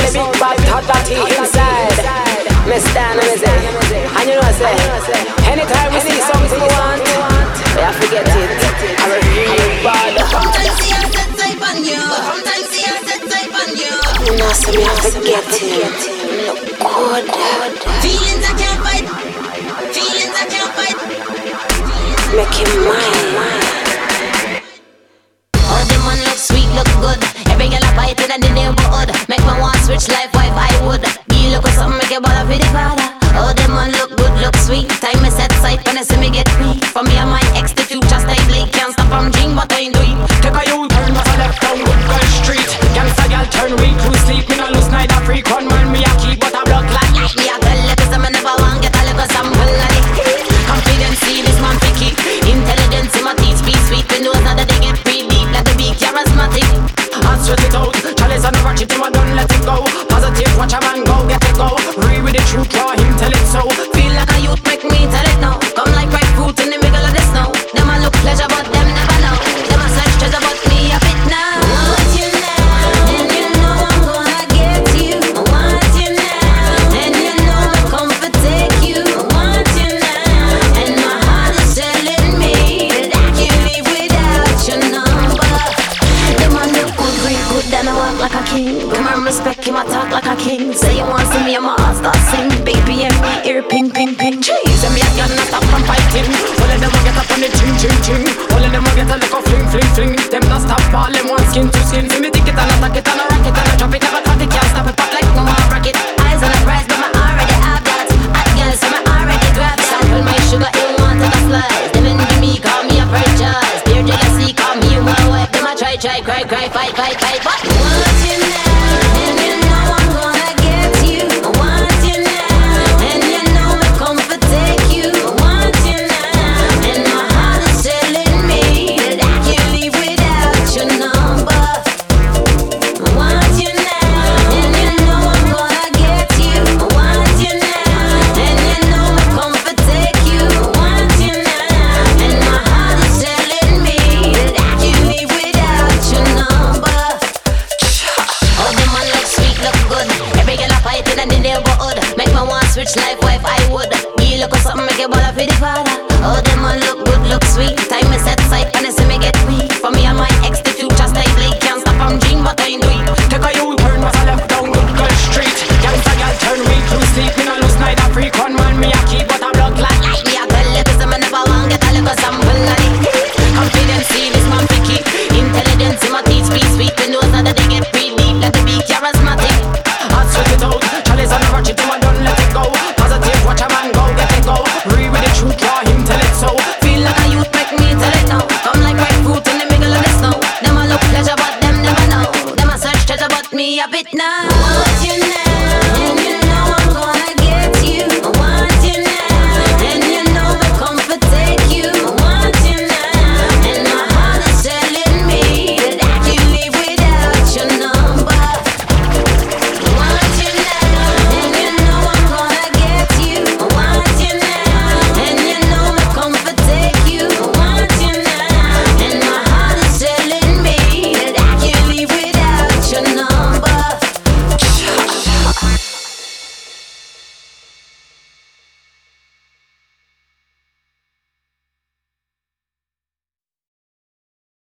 the big bad thought that he inside. Me stand and me say, and you know I say, anytime we see something we want, we have to get it. I'm a real bad. Sometimes see I set type on you. Sometimes see I set type on you. You know so me have to get it. Look good. Feelings I can't fight. Feelings I can't fight. Make him mine. Oh, the man look sweet, look good. Every girl I fight in the neighborhood. Make me want switch life wife, I would. Be look with something, make your bother for the father. Oh, the man look good, look sweet. Time me set sight when I see me get weak. For me and my ex, the future stay bleak. Can't stop from dream, but I ain't do it. Take a U-turn, but I left down good girl street. Gangsta girl turn weak to sleep. Me no lose neither freak. One man me a keep, but a blood clot. Me a tell you, cause I never want get a little sample of it. Confidence, see this man picky. Intelligence, in my teeth, speak sweet. We know that they get pretty deep, like the big charismatic. And straight it out. Chalice and ratchet him and don't let it go. Positive, watch a man go, get it go. Read with the truth, draw him, tell it so. Feel like a youth, make me tell it now. Come like ripe fruit in the middle of the snow. Them a look pleasure, but them never know. Them a search treasure, but me a bit now. I want you now, and you know I'm gonna get you. I want you now, and you know I'll come for take you. I want you now, and my heart is telling me that I can't live without your number. Them a look good, real good, then I walk like a king. Come and respect him, I talk like a king. Say you want to see me, and my heart start sing. Baby, and me ear ping, ping, ping. Cheese and me a girl not stop from fighting. All of them will get up on the ching, ching, ching. All of them will get a little fling, fling, fling. Them not stop all them want skin to skin. See me dig it and attack it and I rock it and I drop it. Never cut it, can't stop it, pop like no more rocket. Eyes on the prize, but I already have that. Hot girls, so I already grab that. Sample my sugar, you want it a slice. Them in me, call me a franchise. Pure jealousy, call me my wife. Them a try, cry, fight, fight, fight. What?